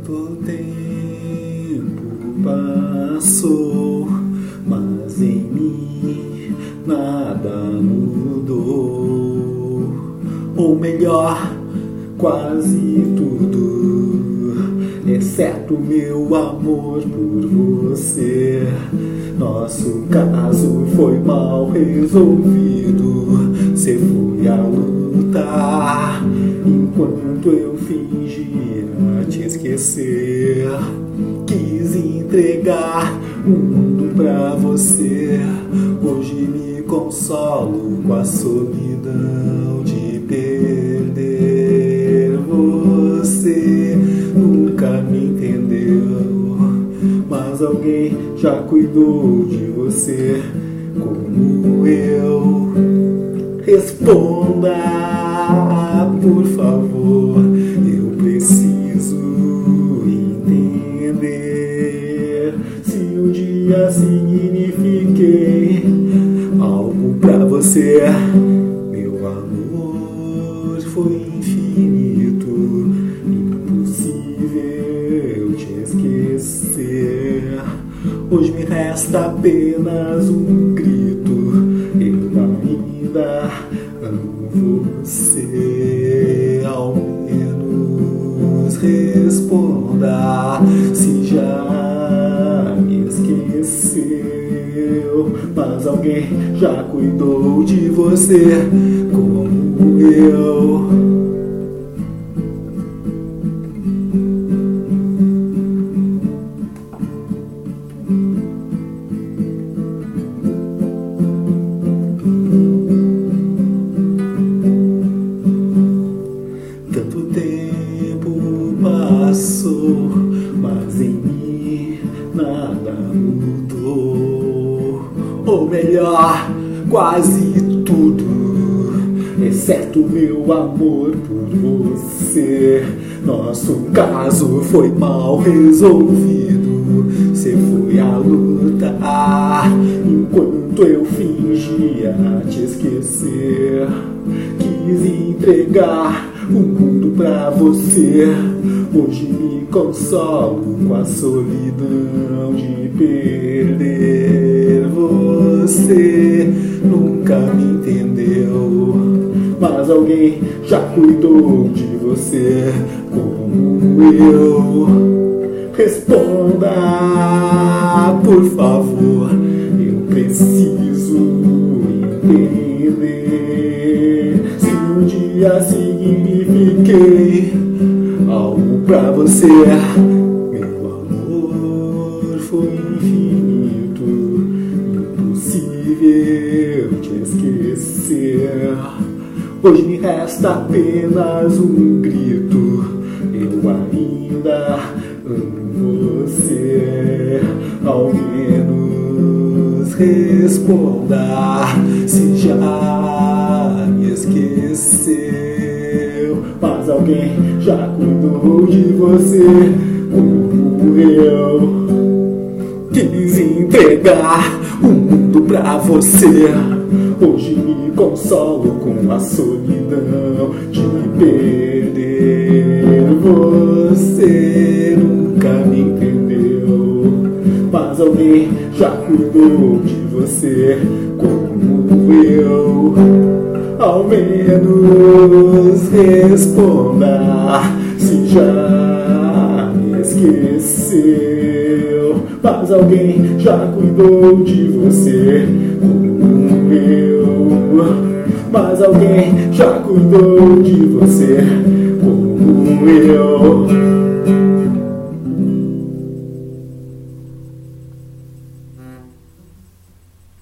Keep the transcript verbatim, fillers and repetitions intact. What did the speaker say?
Tanto tempo passou, mas em mim nada mudou. Ou melhor, quase tudo, exceto meu amor por você. Nosso caso foi mal resolvido. Cê foi a lutar enquanto eu fingia te esquecer. Quis entregar o mundo pra você. Hoje me consolo com a solidão de perder você. Nunca me entendeu, mas alguém já cuidou de você como eu. Responda, por favor, eu preciso entender se um dia signifiquei algo pra você. Meu amor foi infinito, impossível te esquecer. Hoje me resta apenas um grito: eu ainda amo você. Ao menos responda se já me esqueceu, mas alguém já cuidou de você como eu. Tanto tempo passou, mas em mim nada mudou. Ou melhor, quase tudo, exceto meu amor por você. Nosso caso foi mal resolvido. Cê foi a lutar enquanto eu fingia te esquecer. Quis entregar o mundo pra você. Hoje me consolo com a solidão de perder você. Nunca me entendeu, mas alguém já cuidou de você como eu. Responda, por favor, eu preciso entender se um dia signifiquei algo pra você. Meu amor foi infinito, impossível te esquecer. Hoje me resta apenas um grito: eu ainda amo você. Ao menos responda se já me esqueceu, mas alguém já cuidou de você como eu. Quis entregar o mundo pra você. Hoje me consolo com a solidão de perder você. Nunca me entendeu, mas alguém já cuidou de você como eu. Ao menos responda se já me esqueceu, mas alguém já cuidou de você como eu. Mas alguém já cuidou de você como eu.